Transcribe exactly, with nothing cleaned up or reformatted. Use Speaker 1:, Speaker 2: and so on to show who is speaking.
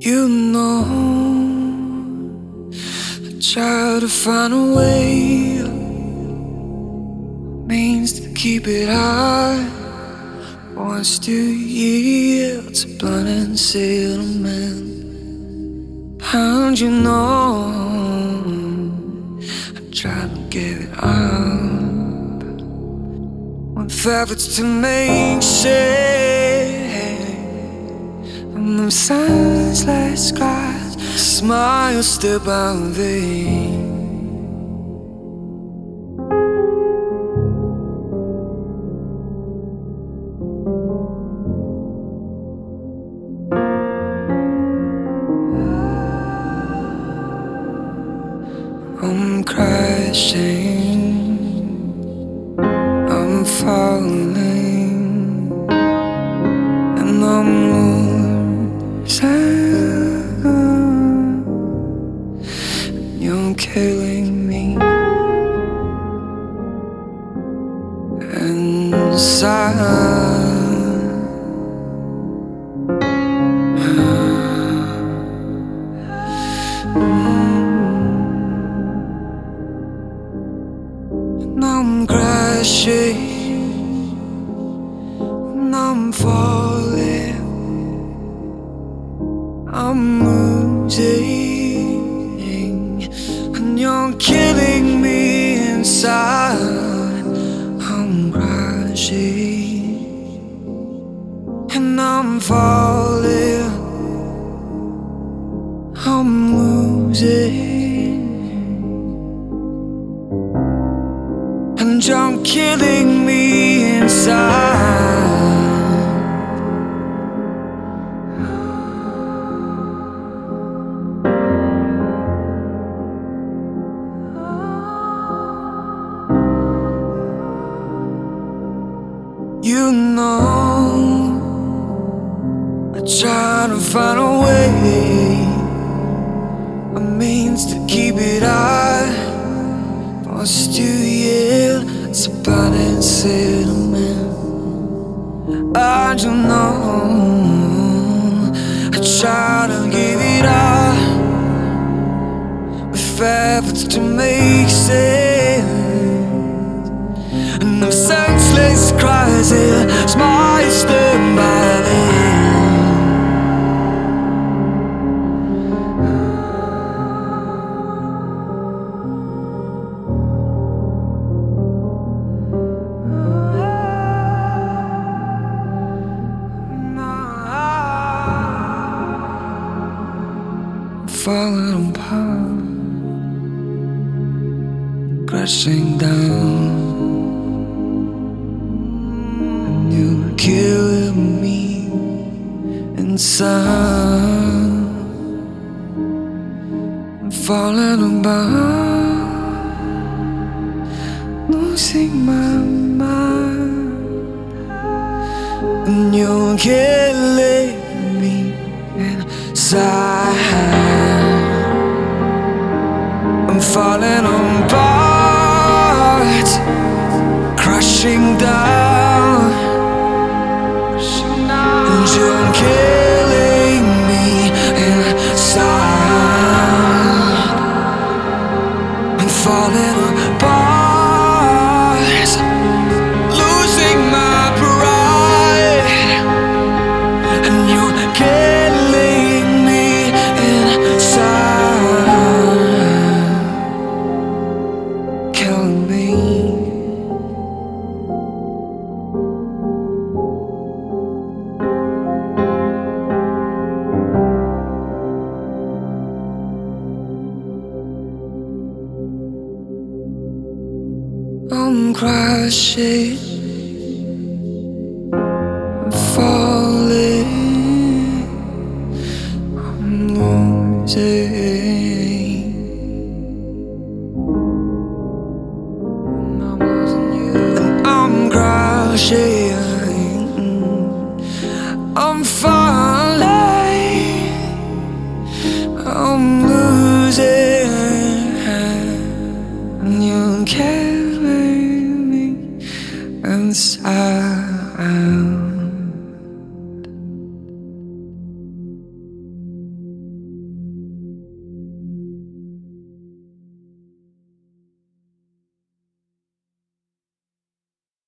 Speaker 1: You know, I try to find a way, means to keep it high. Wants to yield to blind entitlement. And you know, I try to give it up with efforts to make sense. And them senseless skies, smile still by vain. I'm crashing, I'm falling, and I'm losing. You're killing me inside. Now I'm crashing, now I'm falling, I'm losing, and you're killing me inside. I'm crashing, and I'm falling, I'm losing, and you're killing me inside. You know, I try to find a way, a means to keep it high. Wants to yield to blind entitlement. I don't know, I try to give it up with efforts to make sense. And the senseless cries, yeah, smile stood by them. Falling apart, crashing down, and you're killing me inside. I'm falling apart, losing my mind, and you're killing me inside. I'm falling apart, crashing down, and you're killing me inside. I'm falling apart, losing my pride, and you're killing me inside. Killing me. I'm crashing, I'm falling, I'm losing, and I wasn't you, and I'm crashing.